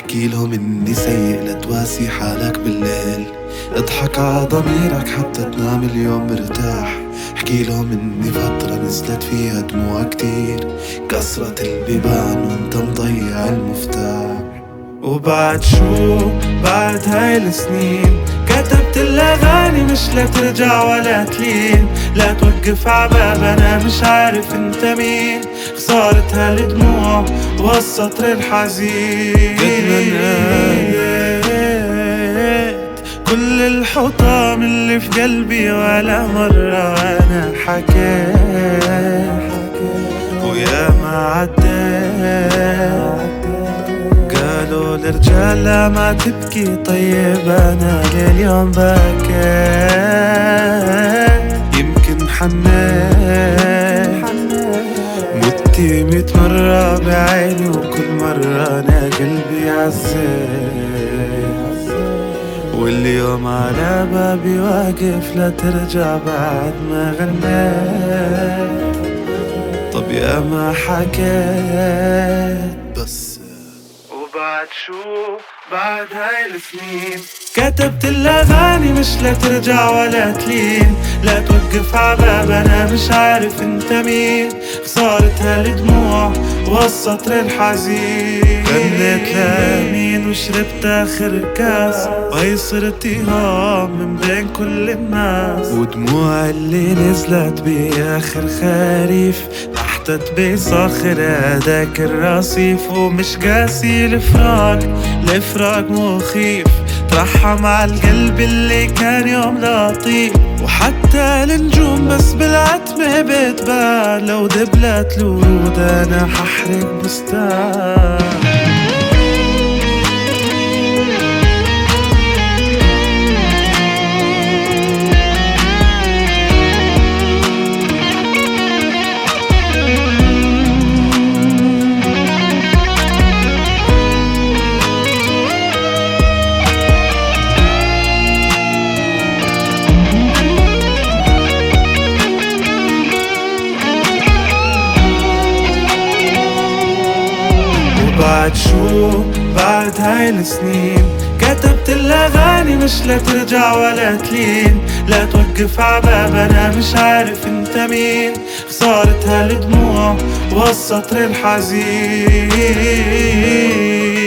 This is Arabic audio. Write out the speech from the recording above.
احكي لهم اني سيء لتواسي حالك بالليل، اضحك ع ضميرك حتى تنام اليوم مرتاح. احكي لهم اني فترة نزلت فيها دموع كتير، كسرت البيبان وانت مضيع المفتاح. وبعد شو بعد هاي السنين كتبت الأغاني مش لترجع ولا تلين، لا توقف عباب أنا مش عارف انت مين. خسارة هالدموع والسطر الحزين، قد ما ناديت كل الحطام اللي في قلبي ولا مرة أنا حكيت، ويا ما عديت قالوا الرجال لا ما تبكي. طيب أنا لليوم بكيت، يمكن حنيت متي 100 مرة بعيني، وكل مرة أنا قلبي عزيت، واليوم على بابي واقف لا ترجع بعد ما غنيت. طب يا ما حكيت بس وبعد شو بعد هاي السنين كتبت الأغاني مش لترجع ولا تلين، لا توقف عباب أنا مش عارف انت مين. خسارة هالدموع والسطر الحزين، غنيت لمين وشربت آخر كاس، وهي صرت إيهام من بين كل الناس. ودموع اللي نزلت بآخر خريف تحتت بصاخر هداك الرصيف، ومش قاسي الفراق مخيف. ترحم على القلب اللي كان يوم لطيف، وحتى النجوم بس بالعتمة بتبان، لو دبلت الورود أنا ححرق بستان. بعد شو بعد هاي السنين كتبت الأغاني مش لترجع ولا تلين، لا توقف عباب أنا مش عارف انت مين. خسارة هالدموع والسطر الحزين.